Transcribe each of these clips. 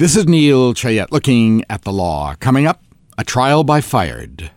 This is Neil Chayette looking at the law. Coming up, a trial by fired.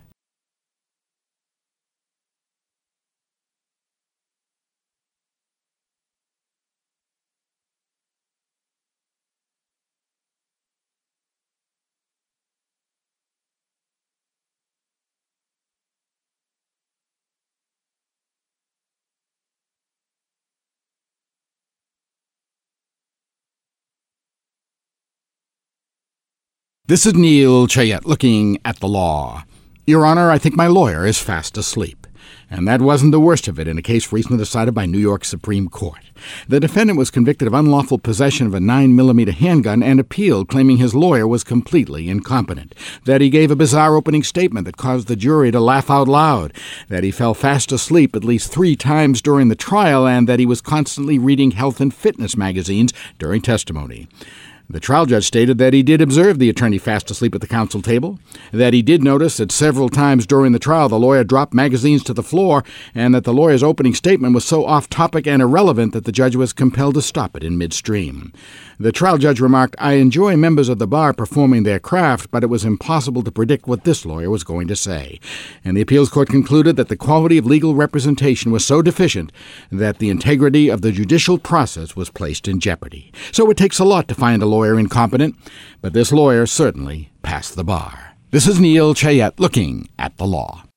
This is Neil Chayette looking at the law. Your Honor, I think my lawyer is fast asleep. And that wasn't the worst of it in a case recently decided by New York Supreme Court. The defendant was convicted of unlawful possession of a 9mm handgun and appealed, claiming his lawyer was completely incompetent, that he gave a bizarre opening statement that caused the jury to laugh out loud, that he fell fast asleep at least 3 times during the trial, and that he was constantly reading health and fitness magazines during testimony. The trial judge stated that he did observe the attorney fast asleep at the counsel table, that he did notice that several times during the trial the lawyer dropped magazines to the floor, and that the lawyer's opening statement was so off-topic and irrelevant that the judge was compelled to stop it in midstream. The trial judge remarked, "I enjoy members of the bar performing their craft, but it was impossible to predict what this lawyer was going to say." And the appeals court concluded that the quality of legal representation was so deficient that the integrity of the judicial process was placed in jeopardy. So it takes a lot to find a lawyer incompetent, but this lawyer certainly passed the bar. This is Neil Chayette looking at the law.